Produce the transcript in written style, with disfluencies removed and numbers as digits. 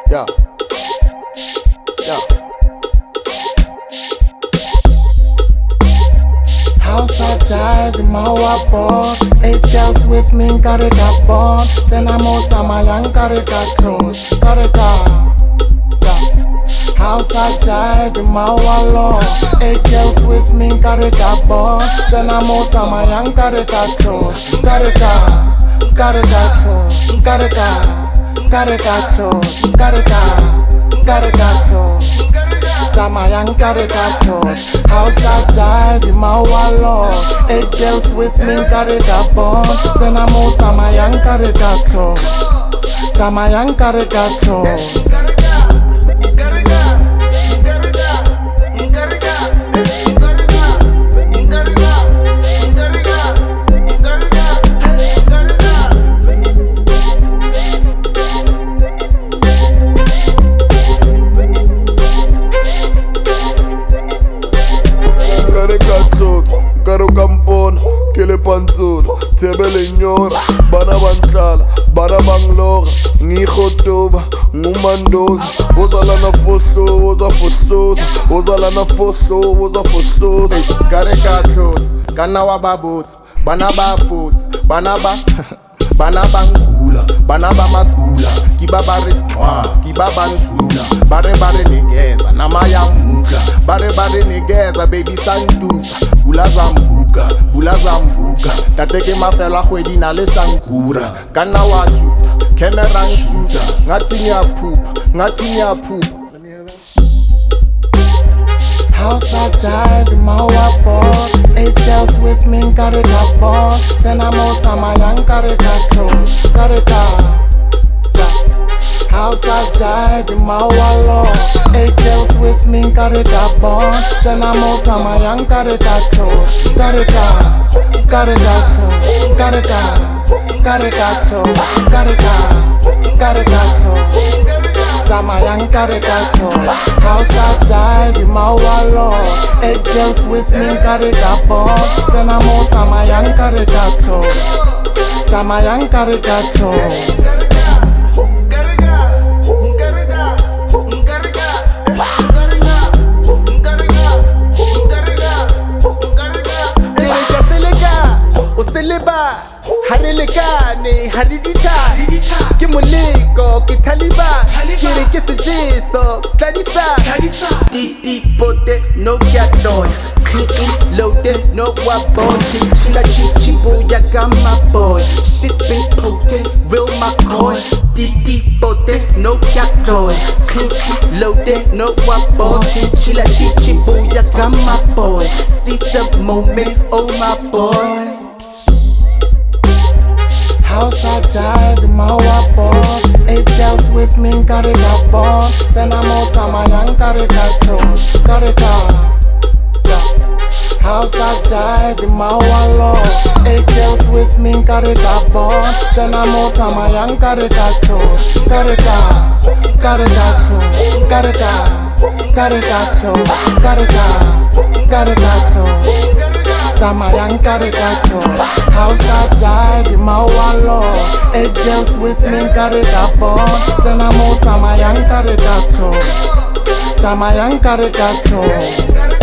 Yeah. Yeah. House I jive in my board. 8 girls with me, gotta got born. Then I'm out of my young, gotta got clothes. Gotta got. Yeah. House I jive in my wall. 8 girls with me, gotta got born. Then I'm out of my young, gotta got clothes. Gotta got. Gotta got clothes. Gotta got. Gotta got clothes. Gotta got. Gotta got clothes. Tamayang gotta got clothes. House I jive in my wall. 8 girls with me, gotta got born. Then I'm out, Tamayang gotta got clothes. Tamayang gotta got clothes. Karo kampona, kele panzula, tebele nyora, bana bantlala, bana banglora, ngikhotoba, ngumandoza, ozala na fohlo, oza fohloza, ozala na fohlo, oza fohloza. Gotta got clothes, kana wa baboots, bana ba boots, bana ba ngula, bana ba makula, kiba bare kiba bansula, bare nigeza, nama ya mukla, bare nigeza, baby sanduta, bulaza mbuka, tateke mafela khwedi na le shankura, kana wa shoota, camera shooter, ngathi ngiyaphupha. House I jive in my board. 8 girls with me, gotta got born. Then I'm out of my young, gotta got clothes. Gotta got. Yeah. House I jive in my wall. 8 girls with me, gotta got born. Then I'm out of my young, gotta got clothes. Gotta got. Gotta got clothes. Gotta got. Gotta got clothes. Gotta got. Gotta got clothes. Tamayang gotta got clothes. House I jive in my wall. 8 girls with me, gotta got born. Then I'm out, Tamayang gotta got clothes. Tamayang gotta got clothes. Harilekane, haridita, Kimuliko, Kitaliba, Kirikisijiso, Kadisa, Didi Bote, no Gatoy, Clicking, loaded, no wabo, Chinchilla, Chichibo, Yagama boy, shipping potent, real McCoy, Didi Bote, no Gatoy, Clicking, loaded, no wabo, Chinchilla, Chichibo, Yagama boy, seize the moment, oh my boy. House I jive in my board. 8 girls with me, gotta got born. Then I'm out of my young, gotta got clothes. Gotta got. Yeah. House I jive in my wall. 8 girls with me, gotta got born. Then I'm out of my young, gotta got clothes. Gotta got. Gotta got clothes. Gotta got. Gotta got clothes. Gotta got. Gotta got clothes. Tamayang gotta got clothes. House I jive in my wall. 8 girls with me, gotta got born. Then I'm out, Tamayang gotta got clothes. Tamayang gotta got clothes.